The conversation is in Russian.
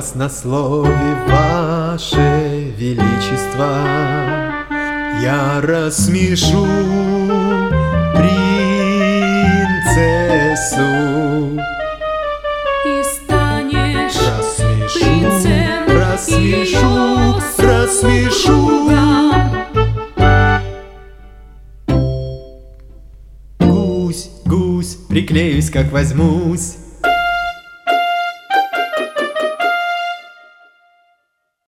баснослове, Ваше Величество. Я рассмешу принцессу, и станешь рассмешу, рассмешу. Гусь, гусь, приклеюсь, как возьмусь